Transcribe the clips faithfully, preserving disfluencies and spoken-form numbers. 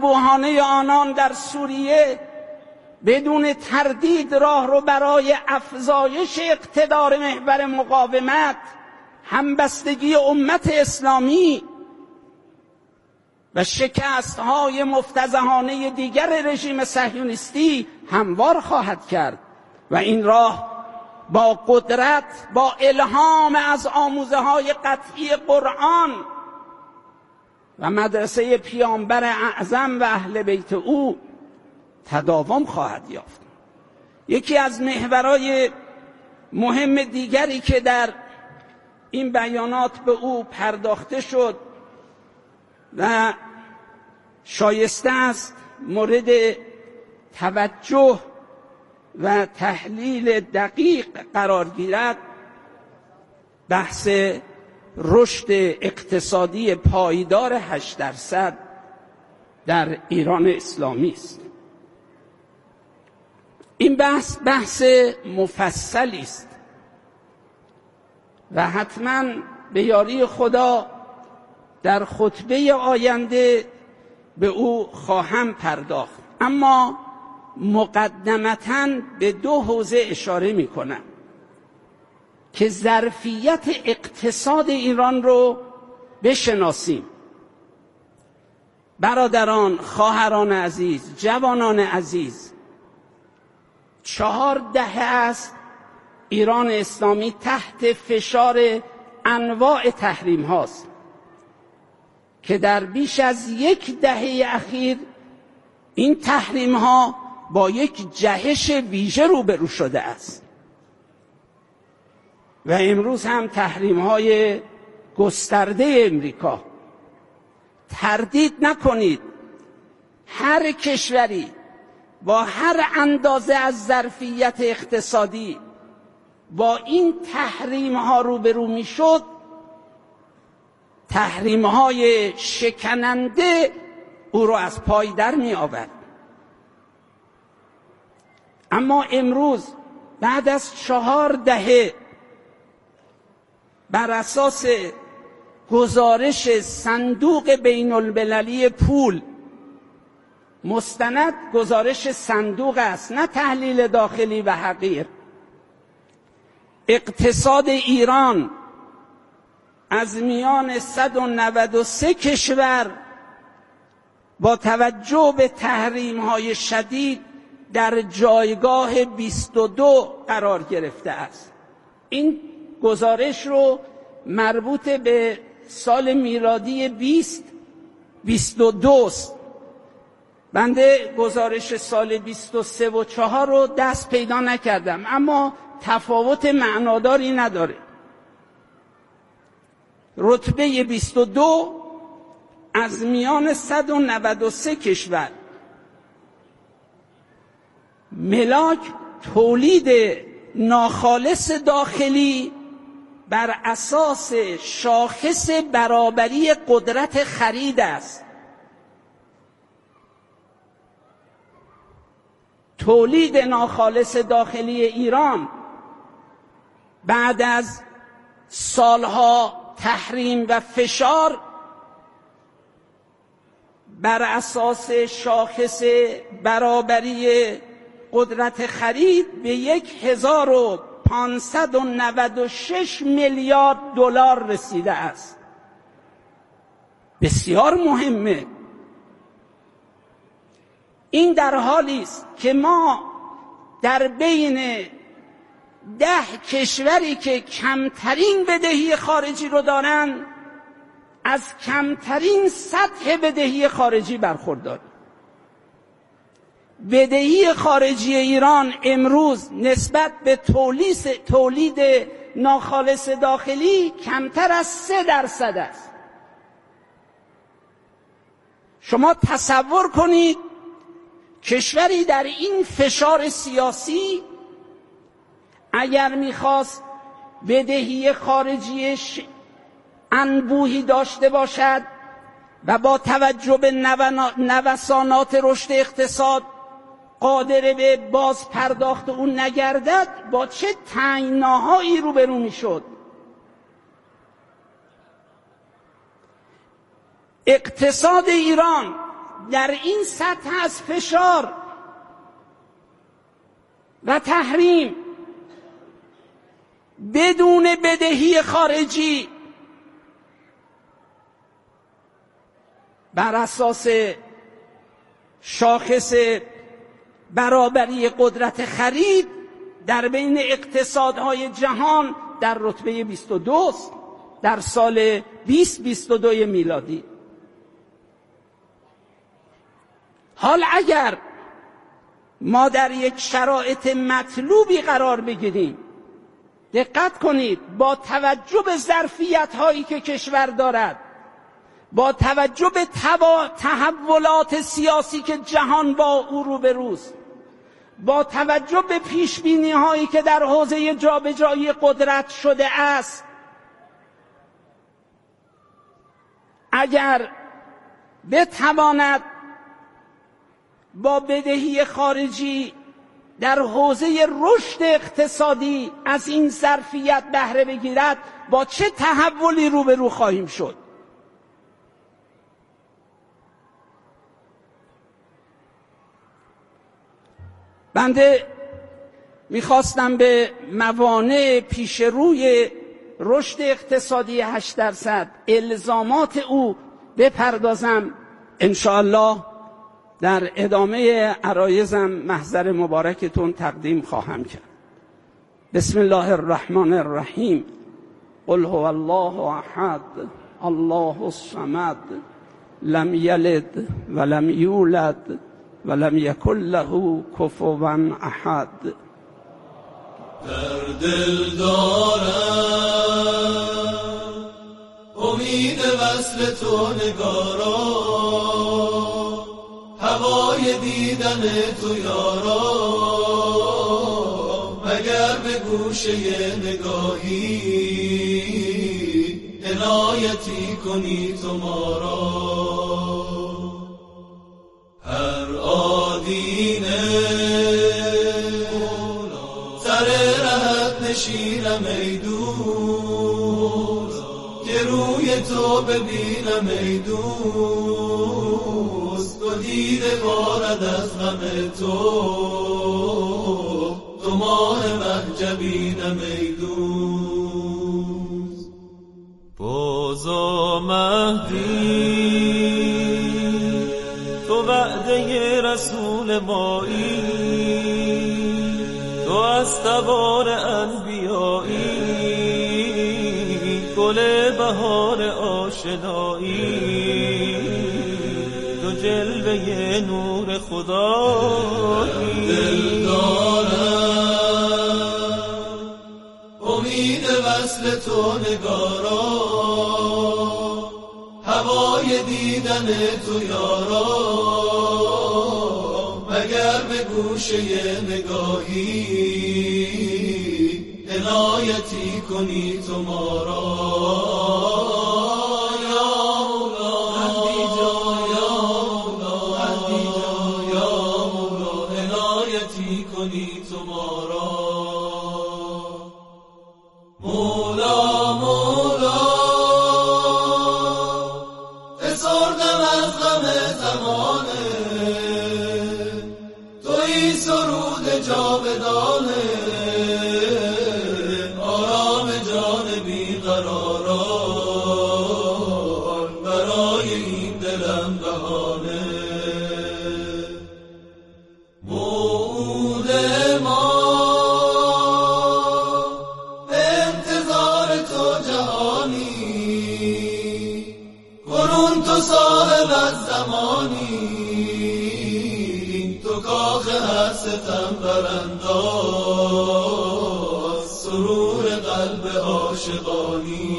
انبوهانه آنان در سوریه بدون تردید راه رو برای افزایش اقتدار محور مقاومت، همبستگی امت اسلامی و شکست‌های مفتضحانه دیگر رژیم صهیونیستی هموار خواهد کرد و این راه با قدرت، با الهام از آموزه‌های قطعی قرآن و مدرسه پیامبر اعظم و اهل بیت او تداوم خواهد یافت. یکی از محورهای مهم دیگری که در این بیانات به او پرداخته شد و شایسته است مورد توجه و تحلیل دقیق قرار گیرد، بحث رشد اقتصادی پایدار هشت درصد در ایران اسلامی است. این بحث بحث مفصلی است و حتما به یاری خدا در خطبه آینده به او خواهم پرداخت، اما مقدمتاً به دو حوزه اشاره می کنم که ظرفیت اقتصاد ایران رو بشناسیم. برادران، خواهران عزیز، جوانان عزیز، چهار دهه است ایران اسلامی تحت فشار انواع تحریم هاست که در بیش از یک دهه اخیر این تحریم ها با یک جهش ویژه روبرو شده است و امروز هم تحریم های گسترده امریکا. تردید نکنید، هر کشوری با هر اندازه از ظرفیت اقتصادی با این تحریم ها روبرو می شد، تحریم های شکننده او را از پای در می آورد. اما امروز بعد از چهار دهه بر اساس گزارش صندوق بین المللی پول، مستند گزارش صندوق است نه تحلیل داخلی و حقیر، اقتصاد ایران از میان صد و نود و سه کشور با توجه به تحریم‌های شدید در جایگاه بیست و دو قرار گرفته است. این گزارش رو مربوط به سال میلادی بیست بیست و دو است. بنده گزارش سال بیست و سه و چهار رو دست پیدا نکردم، اما تفاوت معناداری نداره. رتبه بیست و دو از میان صد و نود و سه کشور. ملاک تولید ناخالص داخلی بر اساس شاخص برابری قدرت خرید است. تولید ناخالص داخلی ایران بعد از سالها تحریم و فشار بر اساس شاخص برابری قدرت خرید به یک هزار و پانصد و نود و شش میلیارد دلار رسیده است. بسیار مهمه. این در حالی است که ما در بین ده کشوری که کمترین بدهی خارجی رو دارن از کمترین سطح بدهی خارجی برخورداریم. بدهی خارجی ایران امروز نسبت به تولید تولید ناخالص داخلی کمتر از سه درصد است. شما تصور کنید کشوری در این فشار سیاسی اگر میخواست بدهی خارجیش انبوهی داشته باشد و با توجه به نوسانات رشد اقتصاد قادر به باز پرداخت اون نگردد، با چه تنگناهایی روبرو میشد. اقتصاد ایران در این سطح از فشار و تحریم بدون بدهی خارجی بر اساس شاخص برابری قدرت خرید در بین اقتصادهای جهان در رتبه بیست و دو است در سال بیست بیست و دو میلادی. حال اگر ما در یک شرایط مطلوبی قرار بگیریم، دقت کنید، با توجه به ظرفیت هایی که کشور دارد، با توجه به تحولات سیاسی که جهان با او روبروست، با توجه به پیشبینی هایی که در حوزه جابجایی قدرت شده است، اگر بتواند با بدهی خارجی در حوزه رشد اقتصادی از این ظرفیت بهره بگیرد، با چه تحولی روبرو خواهیم شد؟ بنده میخواستم به موانع پیش روی رشد اقتصادی هشت درصد، الزامات او بپردازم. انشاءالله در ادامه عرایزم محضر مبارکتون تقدیم خواهم کرد. بسم الله الرحمن الرحیم. قل هو الله احد الله الصمد لم یلد ولم یولد ولم یکن له کفوا احد. در دل دارم امید وصل تو نگارا، هوای دیدن تو یارا، مگر به گوشه نگاهی عنایتی کنی تو ما را. هر آدینه سر رهت نشینم ای دوست، که روی تو ببینم ای دوست، تو دیده بارد از غم تو، تو ماه محجبینم ای دوست. بازا مهدی تو وعده رسول مایی، تو از تبار انبیایی، گل بهار آشنایی، تو جلوه نور خدایی. دل دارم امید وصل تو نگارا، هوای دیدن تو یارا، مگر به گوشه نگاهی عنایتی کنی تو ما را. یا مولا حدی جا، یا مولا حدی جا، یا مولا عنایتی کنی تو ما را. مولا مولا فسردم از غم زمانه، تویی سرود جاودانه، آرام جان بیقراران، برای این دلم بهانه. موعود ما به انتظار تو جهانی، کنون تو صاحب از زمانی، تو کاخ هر ستم برانداز، سرور قلب عاشقانی.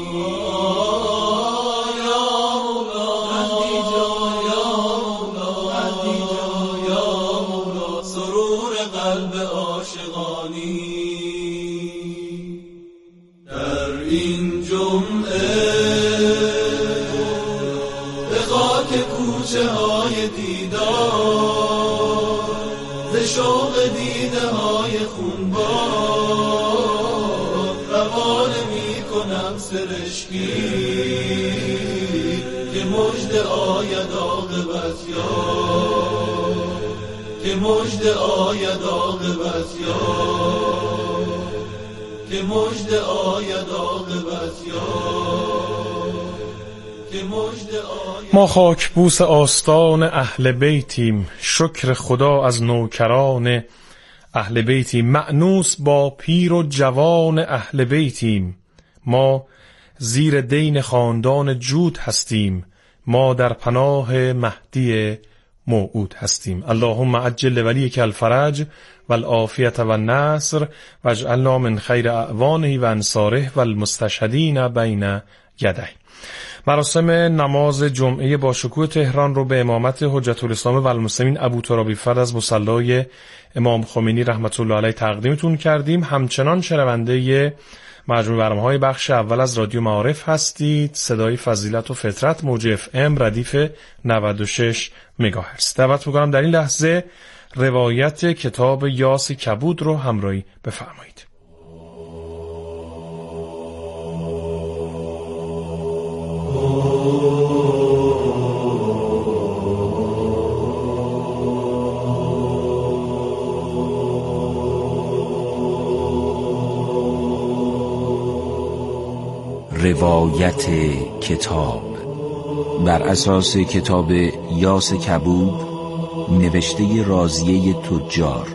یا مولا حدی جا، یا مولا حدی جا، یا مولا سرور قلب عاشقانی. در این جمعه به خاک کوچه های دیدار، ز شوق دیده های خونبار، روانه می کنم سرشکی که مژده آید عاقبت یار. که مژده آید عاقبت یار، که مژده آید عاقبت یار، که مژده آید. ما خاکبوس آستان اهل بیتیم، شکر خدا از نوکران اهل بیتیم. مأنوس با پیر و جوان اهل بیتیم، ما زیر دین خاندان جود هستیم. ما در پناه مهدی موعود هستیم. اللهم عجل ولیک الفرج والعافیت والنصر واجعلنا من خیر اعوانه و انصاره والمستشهدین بین یدیه. مراسم نماز جمعه با شکوه تهران رو به امامت حجت الاسلام و المسلمین ابو ترابی فرد از مصلی امام خمینی رحمت الله علیه تقدیمتون کردیم. همچنان شنونده مجموع برنامه‌های بخش اول از رادیو معارف هستید. صدای فضیلت و فطرت موج اف ام ردیف نود و شش مگاهرتز. دعوت می‌کنم در این لحظه روایت کتاب یاس کبود رو همراهی بفرمایید. روایت کتاب بر اساس کتاب یاس کبود نوشته رازیه تجار.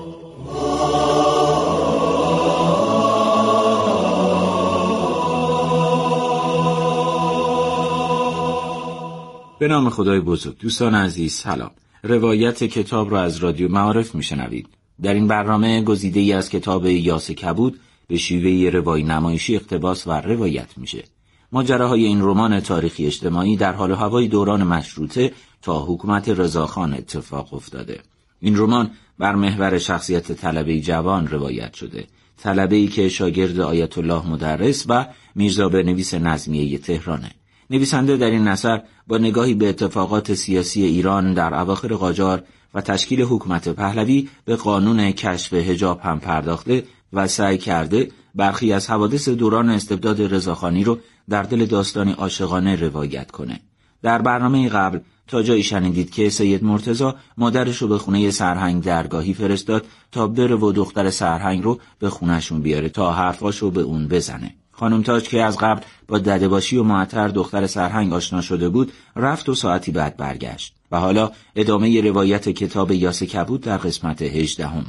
به نام خدای بزرگ. دوستان عزیز سلام. روایت کتاب را از رادیو معارف میشنوید. در این برنامه گزیده‌ای از کتاب یاس کبود به شیوه روایی نمایشی اقتباس و روایت میشه. ماجراهای این رمان تاریخی اجتماعی در حال و هوای دوران مشروطه تا حکومت رضاخان اتفاق افتاده. این رمان بر محور شخصیت طلبه‌ای جوان روایت شده. طلبه‌ای که شاگرد آیت الله مدرس و میرزا بنویس نظمیه تهرانه. نویسنده در این اثر با نگاهی به اتفاقات سیاسی ایران در اواخر قاجار و تشکیل حکومت پهلوی به قانون کشف حجاب هم پرداخته و سعی کرده برخی از حوادث دوران استبداد رضاخانی رو در دل داستانی عاشقانه روایت کنه. در برنامه قبل تا جایی شنیدید که سید مرتضی مادرش رو به خونه سرهنگ درگاهی فرستاد تا بره و دختر سرهنگ رو به خونهشون بیاره تا حرفاشو به اون بزنه. خانم تاج که از قبل با دده‌باشی و معطر دختر سرهنگ آشنا شده بود رفت و ساعتی بعد برگشت. و حالا ادامه روایت کتاب یاس کبود در قسمت هجدهم.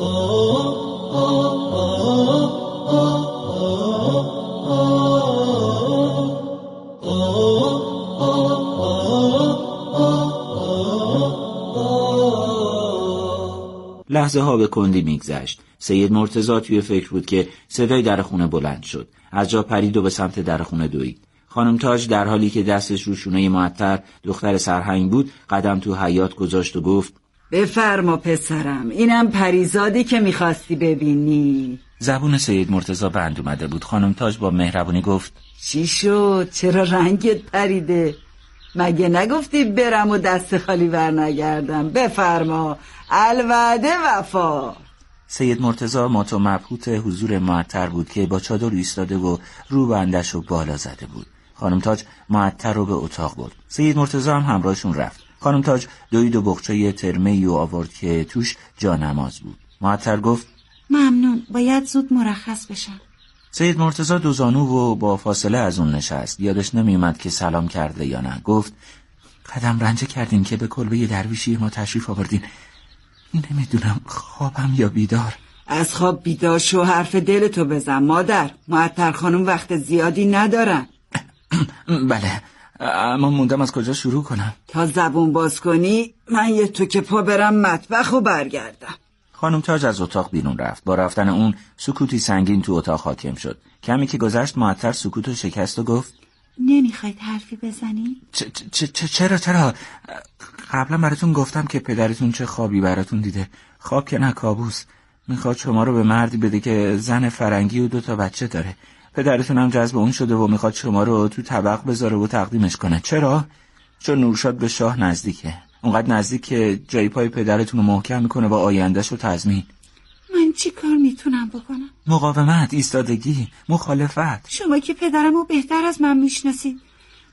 لحظه ها به کندی میگذشت. سید مرتضی توی فکر بود که صدای در خونه بلند شد. از جا پرید و به سمت در خونه دوید. خانم تاج در حالی که دستش رو شونه معطر دختر سرهنگ بود قدم تو حیاط گذاشت و گفت بفرما پسرم، اینم پریزادی که میخواستی ببینی. زبون سید مرتضی بند اومده بود. خانم تاج با مهربونی گفت چی شد؟ چرا رنگت پریده؟ مگه نگفتی برم و دست خالی ور نگردم؟ بفرما، الوعده وفا. سید مرتضی مات و مبهوت حضور معطر بود که با چادر ایستاده و رو بندش رو بالا زده بود. خانم تاج معطر رو به اتاق برد. سید مرتضی هم همراهشون رفت. خانم تاج دوید و بخچه ترمه‌ای و آورد که توش جانماز بود. معطر گفت ممنون، باید زود مرخص بشم. سید مرتضی دو زانو و با فاصله از اون نشست. یادش نمیومد که سلام کرده یا نه. گفت قدم رنجه کردین که به کلبه درویشی ما تشریف آوردین. نمیدونم خوابم یا بیدار. از خواب بیدار شو، حرف دلتو بزن مادر. معطر خانم وقت زیادی ندارن. بله، اما موندم از کجا شروع کنم. تا زبون باز کنی من یه تو که پا برم مطبخ و برگردم. خانم تاج از اتاق بیرون رفت. با رفتن اون سکوتی سنگین تو اتاق حاکم شد. کمی که گذشت معطر سکوتو شکست و گفت نمیخواید حرفی بزنی؟ چ- چ- چ- چرا چرا قبلا براتون گفتم که پدرتون چه خوابی براتون دیده. خواب که نه، کابوس. میخواد شما رو به مردی بده که زن فرنگی و دو تا بچه داره. پدرتون هم جذب اون شده و میخواد شما رو تو طبق بذاره و تقدیمش کنه. چرا؟ چون نورشاد به شاه نزدیکه. اونقدر نزدیک که جای پای پدرتون رو محکم میکنه و آیندهش رو تضمین. من چی کار میتونم بکنم؟ مقاومت، ایستادگی، مخالفت. شما که پدرمو بهتر از من میشناسید.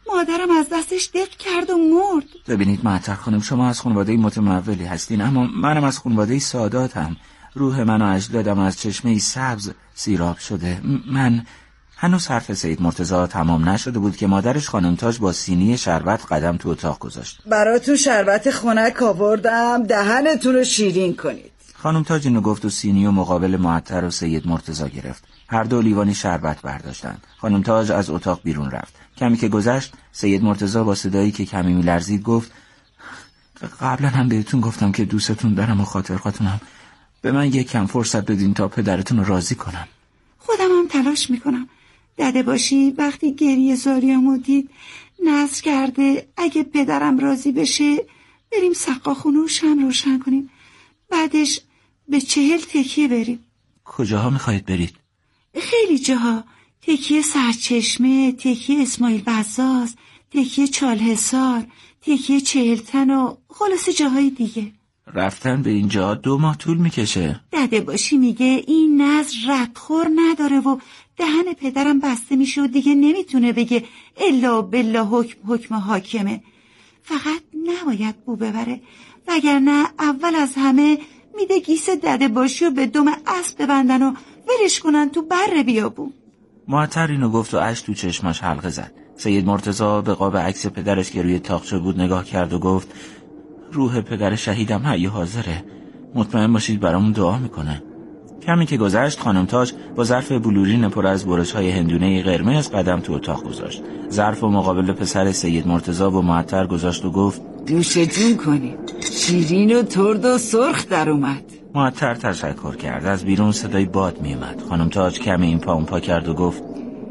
مادرم از دستش دق کرد و مرد. ببینید معطر خانم، شما از خانواده متمولی هستین، اما منم از خانواده ساداتم. روح من و اجدادم از چشمه سبز سیراب شده. من هنوز حرف سید مرتضی تمام نشده بود که مادرش خانم تاج با سینی شربت قدم تو اتاق گذاشت. براتون شربت خنک آوردم، دهنتون رو شیرین کنید. خانم تاج اینو گفت و سینی و مقابل معطر و سید مرتضی گرفت. هر دو لیوانی شربت برداشتند. خانم تاج از اتاق بیرون رفت. کمی که گذشت، سید مرتضی با صدایی که کمی میلرزید گفت: قبلا هم بهتون گفتم که دوستتون دارم و خاطرخواهتونم. به من یک کم فرصت بدین تا پدرتون رو راضی کنم. خودم هم تلاش میکنم. دده باشی وقتی گریه زاریامو دید نذر کرده اگه پدرم راضی بشه بریم سقاخونه و شمع روشن کنیم، بعدش به چهل تکیه بریم. کجاها میخواید برید؟ خیلی جاها. تکیه سرچشمه، تکیه اسماعیل بزاز، تکیه چالحصار، تکیه چهلتن و خلاص جاهای دیگه. رفتن به اینجا دو ماه طول میکشه. دده باشی میگه این نذر ردخور نداره و دهن پدرم بسته میشه و دیگه نمیتونه بگه الا بالله حکم حکم حاکمه. فقط نباید بو ببره، وگرنه اول از همه میده گیس دده باشی و به دم اسب ببندن و ولش کنن تو بر بیابون. معطر اینو گفت و اشک تو چشماش حلقه زد. سید مرتضی به قاب عکس پدرش که روی تاقچه بود نگاه کرد و گفت: روح پدر شهیدم حی حاضره، مطمئن باشید برامون دعا میکنه. کمی که گذشت، خانم تاج با ظرف بلورین پر از برش‌های هندونه قرمز قدم تو اتاق گذاشت. ظرف و مقابل پسر سید مرتضی و معطر گذاشت و گفت: دوشه جون کنید، شیرین و ترد و سرخ در اومد. معطر تشکر کرد. از بیرون صدای باد می اومد. خانم تاج کمی این پا اون پا کرد و گفت: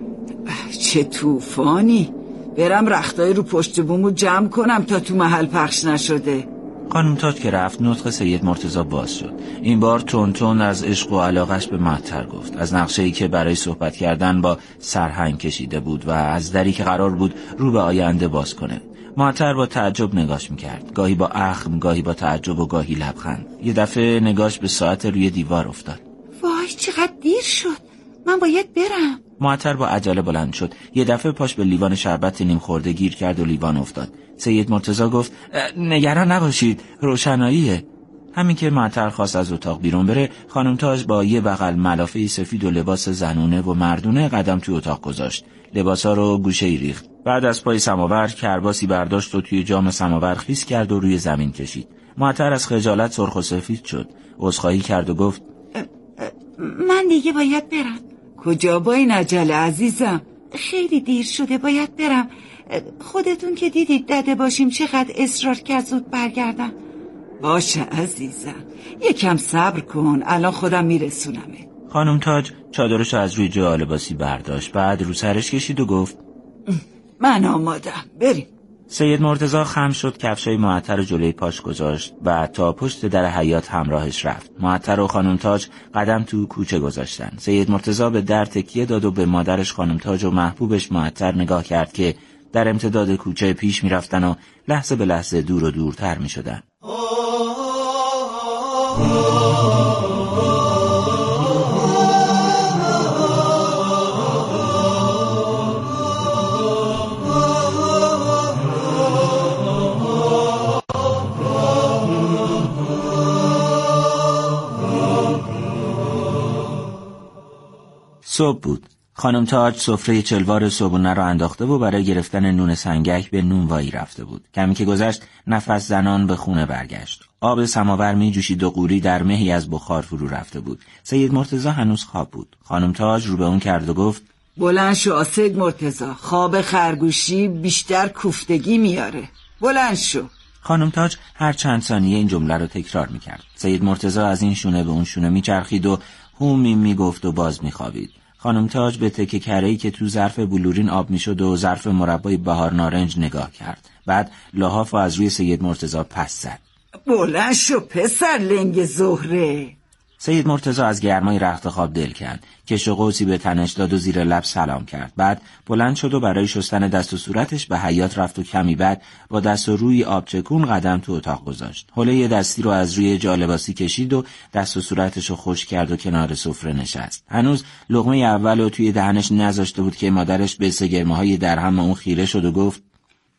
چه طوفانی، برم رختای رو پشت بومو جمع کنم تا تو محل پخش نشده. خانم تاج که رفت، نطق سید مرتضی باز شد. این بار تون تون از عشق و علاقش به معطر گفت، از نقشه‌ای که برای صحبت کردن با سرهنگ کشیده بود و از دری که قرار بود رو به آینده باز کنه. معطر با تعجب نگاش میکرد، گاهی با اخم، گاهی با تعجب و گاهی لبخند. یه دفعه نگاش به ساعت روی دیوار افتاد. وای چقدر دیر شد، من باید برم. معطر با عجله بلند شد. یه دفعه پاش به لیوان شربت نیم خورده گیر کرد و لیوان افتاد. سید مرتضی گفت: نگران نباشید، روشناییه. همین که معطر خواست از اتاق بیرون بره، خانم تاج با یه بغل ملافه سفید و لباس زنونه و مردونه قدم تو اتاق گذاشت. لباسا رو گوشه‌ای ریخت. بعد از پای سماور کرباسی برداشت و توی جام سماور خیس کرد و روی زمین کشید. معطر از خجالت سرخ و سفید شد. عذرخواهی کرد و گفت: من دیگه باید برم. کجا با این عجله عزیزم؟ خیلی دیر شده، باید برم. خودتون که دیدید دده باشیم چقدر اصرار کرد زود برگردم. باشه عزیزم، یکم صبر کن، الان خودم میرسونمه. خانم تاج چادرش از روی جای لباسی برداشت، بعد رو سرش کشید و گفت: من آمادم، بریم. سید مرتضی خم شد، کفشای معطر جلوی پاش گذاشت و تا پشت در حیاط همراهش رفت. معطر و خانم تاج قدم تو کوچه گذاشتن. سید مرتضی به در تکیه داد و به مادرش خانم تاج و محبوبش معطر نگاه کرد که در امتداد کوچه پیش می رفتن و لحظه به لحظه دور و دورتر می شدن. صبح بود. خانم تاج سفره چلوار صبحونه را انداخته و برای گرفتن نون سنگک به نونوایی رفته بود. کمی که گذشت، نفس زنان به خونه برگشت. آب سماور می جوشید و قوری در مهی از بخار فرو رفته بود. سید مرتضی هنوز خواب بود. خانم تاج رو به اون کرد و گفت: بلند شو سید مرتضی، خواب خرگوشی بیشتر کوفتگی میاره. بلند شو. خانم تاج هر چند ثانیه این جمله رو تکرار می کرد. سید مرتضی از این شونه به اون شونه می چرخید و هومی می گفت و باز می خوابید. خانم تاج به تکه کره‌ای که تو ظرف بلورین آب میشد و ظرف مربای بهار نارنج نگاه کرد. بعد لحاف از روی سید مرتضی پس زد. بلند شو پسر لنگ زهره. سید مرتضی از گرمای رخت خواب دل کرد. کش و قوسی به تنش داد و زیر لب سلام کرد. بعد بلند شد و برای شستن دست و صورتش به حیاط رفت و کمی بعد با دست و روی آب چکون قدم تو اتاق گذاشت. حوله دستی رو از روی جالباسی کشید و دست و صورتش رو خشک کرد و کنار سفره نشست. هنوز لقمه اول رو توی دهنش نذاشته بود که مادرش به سگرمه‌های درهم اون خیره شد و گفت: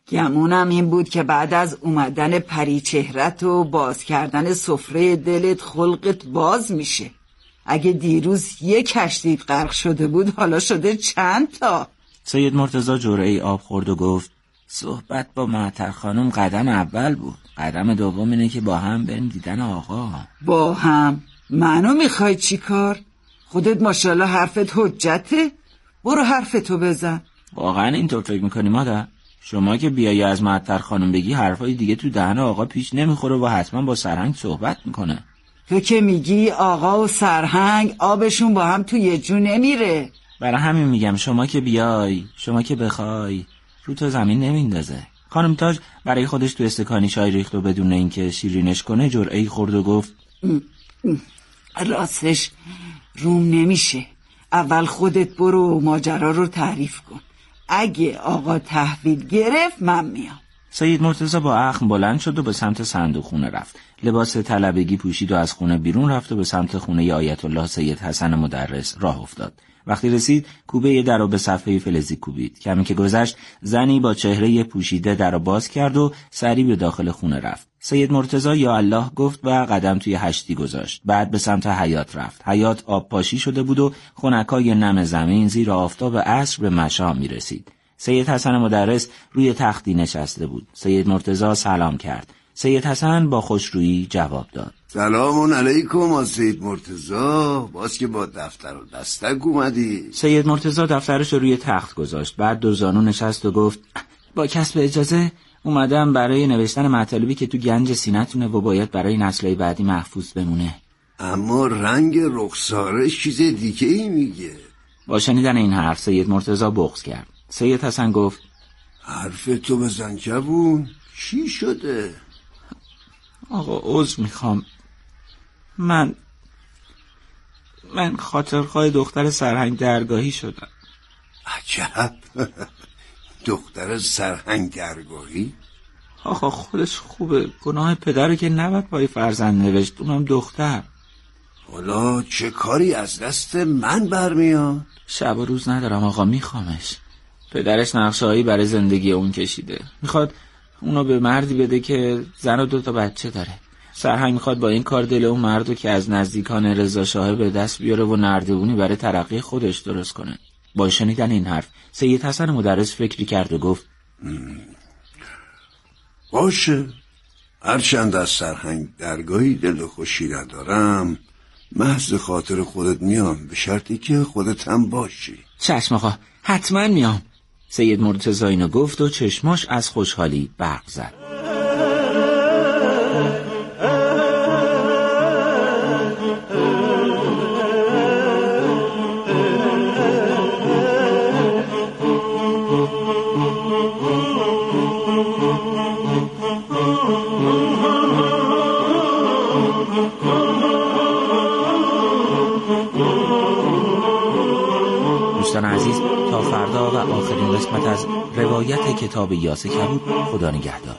گمونم این بود که بعد از اومدن پری چهرت و باز کردن سفره دلت خلقت باز میشه. اگه دیروز یک کشتیت غرق شده بود حالا شده چند تا. سید مرتضی جرعه آب خورد و گفت صحبت با معطر خانم قدم اول بود، قدم دوم اینه که با هم بریم دیدن آقا. با هم؟ منو میخوای چی کار؟ خودت ماشاءالله حرفت حجته، برو حرفتو بزن. واقعا اینطور فکر میکنی مادر؟ شما که بیایی از معطر خانم بگی حرفای دیگه تو دهن آقا پیش نمیخوره و حتما با سرهنگ صحبت میکنه. تو که میگی آقا و سرهنگ آبشون با هم تو یه جو نمیره. برای همین میگم شما که بیای، شما که بخوای رو تو زمین نمیندازه. خانم تاج برای خودش تو استکانی چای ریخت و بدون اینکه شیرینش کنه جرعه‌ای خورد و گفت راستش روم نمیشه. اول خودت برو ماجرا رو تعریف کن. اگه آقا تحویل گرفت من میام. سید مرتضی با اخم بلند شد و به سمت صندوق خونه رفت. لباس طلبگی پوشید و از خونه بیرون رفت و به سمت خونه آیت الله سید حسن مدرس راه افتاد. وقتی رسید کوبه در رو به صفحه فلزی کوبید. کمی که گذشت زنی با چهره پوشیده در رو باز کرد و سریع به داخل خونه رفت. سید مرتضی یا الله گفت و قدم توی هشتی گذاشت. بعد به سمت حیاط رفت. حیاط آب پاشی شده بود و خنکای نم زمین زیر آفتاب عصر به مشام می رسید. سید حسن مدرس روی تختی نشسته بود. سید مرتضی سلام کرد. سید حسن با خوشرویی جواب داد. سلام علیکم سید مرتضی، باز که با دفتر و دستک اومدی. سید مرتضی دفترش روی تخت گذاشت. بعد دو زانو نشست و گفت با کسب اجازه اومدم برای نوشتن مطالبی که تو گنج سینه‌تونه و باید برای نسل‌های بعدی محفوظ بمونه. اما رنگ رخسارش چیز دیگه ای میگه. با شنیدن این حرف سید مرتضی بغض کرد. سید حسن گفت حرف تو بزن جوون، چی شده؟ آقا عذر میخوام، من من خاطرخواه دختر سرهنگ درگاهی شدم. عجب، دختر سرهنگ درگاهی؟ آقا خودش خوبه، گناه پدره که نباید پای فرزند نوشت، اونم دختر. حالا چه کاری از دست من برمیاد؟ شب و روز ندارم آقا، میخوامش. پدرش نقشه‌هایی برای زندگی اون کشیده، میخواد اونو به مردی بده که زن و دو تا بچه داره. سرهنگ میخواد با این کار دل اون مردو که از نزدیکان رضا شاه به دست بیاره و نردبونی برای ترقی خودش درست کنه. با شنیدن این حرف سید حسن مدرس فکری کرد و گفت باشه، هرچند از سرهنگ درگاهی دل خوشی ندارم، محض خاطر خودت میام، به شرطی که خودت هم باشی. چشم آقا، حتما میام. سید مرتضی اینو گفت و چشماش از خوشحالی برق زد. دوستان عزیز، تا فردا و آخرین قسمت از روایت کتاب یاس کبود. خدا نگهدار.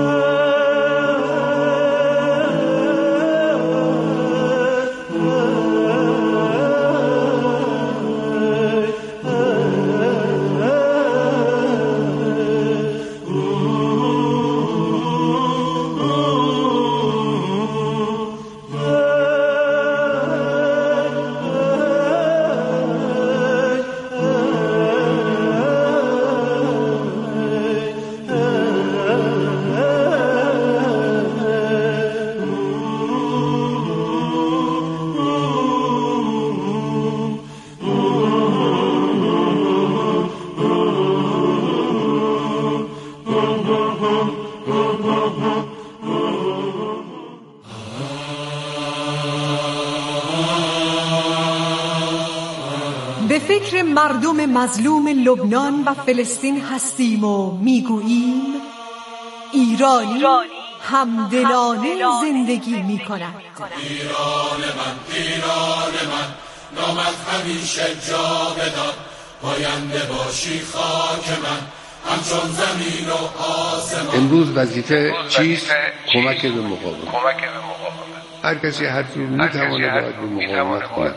به فکر مردم مظلوم لبنان و فلسطین هستیم و میگوییم ایرانی همدلانه زندگی می کند. ایران من، ایران من، نامت همیشه جاودان، پاینده باشی خاک من، همچون زمین و آسمان. امروز وظیفه چیست؟ کمک به مقاومت. هر کسی هر جور میتواند باید به مقاومت کند.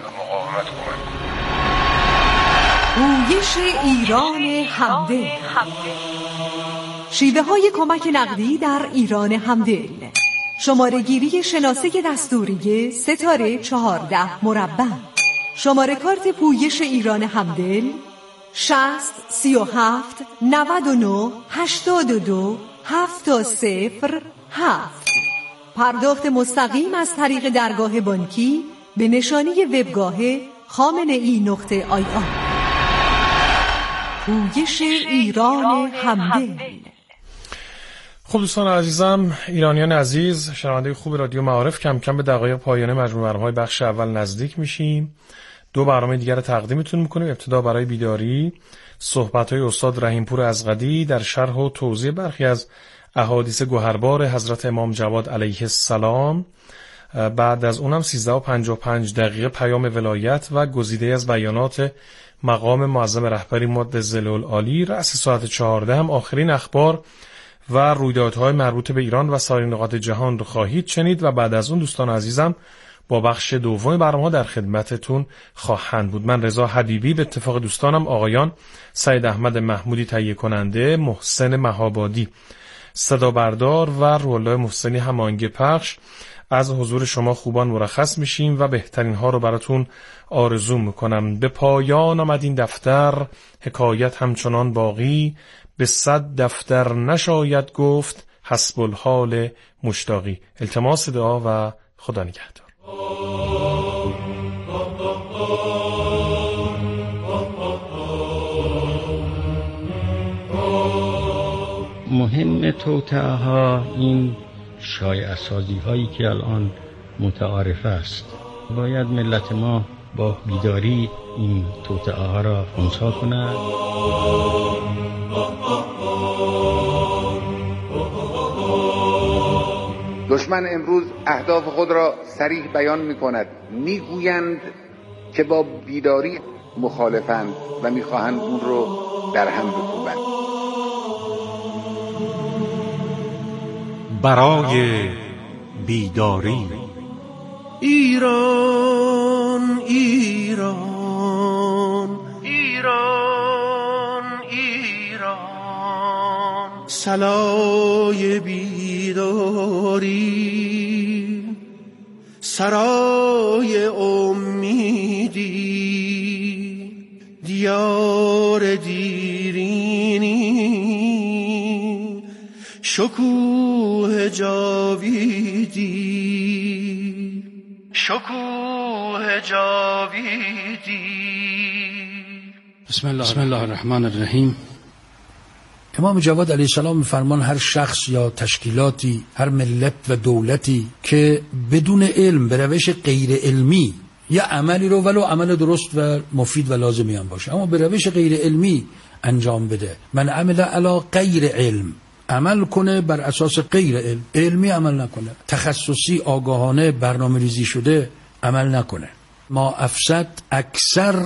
گویش ایران همدل. شیوه های کمک نقدی در ایران همدل. شماره گیری شناسه دستوری ستاره چهارده مربع. شماره کارت پویش ایران همدل شصت سی و هفت نود و نه هشتاد و دو هفت صفر هفت. پرداخت مستقیم از طریق درگاه بانکی به نشانی وبگاه خامنه ای نقطه آی آر. پویش ایران همدل. خب دوستان عزیزم، ایرانیان عزیز، شنونده خوب رادیو معارف، کم کم به دقایق پایان مجموعه برنامه‌های بخش اول نزدیک میشیم. دو برنامه دیگر رو تقدیمتون میکنیم. ابتدا برای بیداری صحبت‌های استاد رحیمپور ازغدی در شرح و توضیح برخی از احادیث گوهربار حضرت امام جواد علیه السلام. بعد از اونم سیزده و پنجاه و پنج دقیقه پیام ولایت و گزیده از بیانات مقام معظم رهبری مدظل العالی. رأس ساعت چهارده هم آخرین اخبار و رویدادهای مربوط به ایران و سایر نقاط جهان رو خواهید شنید و بعد از اون دوستان عزیزم با بخش دوم برنامه در خدمتتون خواهند بود. من رضا حبیبی به اتفاق دوستانم آقایان سید احمد محمودی تهیه کننده، محسن مهابادی صدا بردار و روح‌الله محسنی هماهنگ پخش از حضور شما خوبان مرخص میشیم و بهترین ها رو براتون آرزو میکنم. به پایان آمد این دفتر، حکایت همچنان باقی، به صد دفتر نشاید گفت، حسب الحال مشتاقی. التماس دعا و خدا نگهدار. مهم توطئه ها این شایعه سازی هایی که الان متعارف است. باید ملت ما با بیداری این توطئه ها را خنثی کند. دشمن امروز اهداف خود را صریح بیان می کند. می گویند که با بیداری مخالفند و می خواهند اون رو در هم بکوبند. برای بیداری ایران ایران ایران ایران سلای بیداری سرای امیدی دیار دیرینی شکوه جاویدی شکوه جاویدی. بسم الله, بسم الله الرحمن الرحیم. امام جواد علیه السلام می‌فرمان هر شخص یا تشکیلاتی، هر ملت و دولتی که بدون علم به روش غیر علمی یا عملی رو ولو عمل درست و مفید و لازمی هم باشه اما به روش غیر علمی انجام بده، من عمل علی غیر علم، عمل کنه بر اساس غیر علم، علمی عمل نکنه، تخصصی آگاهانه برنامه ریزی شده عمل نکنه، ما افسد اکثر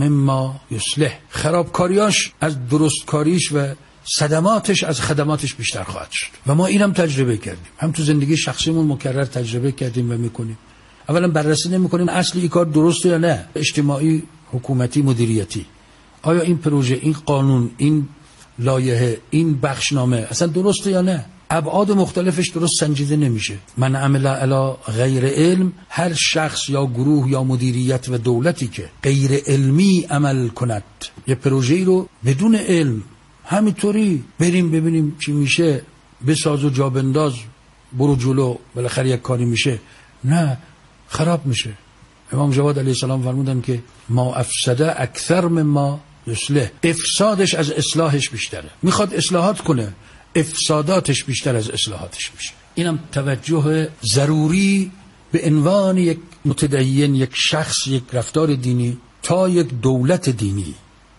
مما یصلح، خرابکاریاش از درستکاریش و صدماتش از خدماتش بیشتر خواهد شد و ما اینم تجربه کردیم، هم تو زندگی شخصیمون مکرر تجربه کردیم و میکنیم. اولا بررسی نمیکنیم اصل این کار درسته یا نه، اجتماعی، حکومتی، مدیریتی، آیا این پروژه، این قانون، این لایحه، این بخشنامه اصلا درسته یا نه، ابعاد مختلفش درست سنجیده نمیشه. من عمل علی غیر علم، هر شخص یا گروه یا مدیریت و دولتی که غیر علمی عمل کند، یه پروژه‌ای رو بدون علم همینطوری بریم ببینیم چی میشه، بساز و جا بنداز، برو جلو بالاخره یک کاری میشه، نه، خراب میشه. امام جواد علیه السلام فرمودن که ما افسده اکثر مما یصلح، افسادش از اصلاحش بیشتره. میخواد اصلاحات کنه، افساداتش بیشتر از اصلاحاتش میشه. اینم توجه ضروری به عنوان یک متدین، یک شخص، یک رفتار دینی تا یک دولت دینی،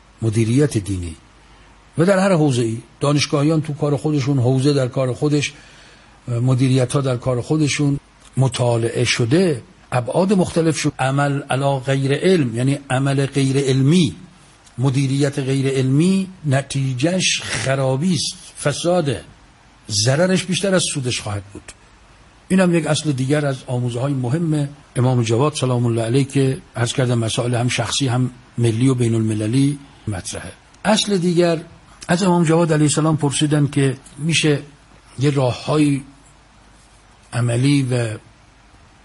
مدیریت دینی و در هر حوزه‌ای، دانشگاهیان تو کار خودشون، حوزه در کار خودش، مدیریت ها در کار خودشون مطالعه شده، ابعاد مختلف شد. عمل علی غیر علم یعنی عمل غیر علمی، مدیریت غیر علمی نتیجهش خرابی است، فساده، ضررش بیشتر از سودش خواهد بود. این هم یک اصل دیگر از آموزه های مهم امام جواد سلام الله علیه که عرض کردم مسائل هم شخصی هم ملی و بین المللی مطرحه. اصل دیگر از امام جواد علیه السلام پرسیدن که میشه یه راههای عملی و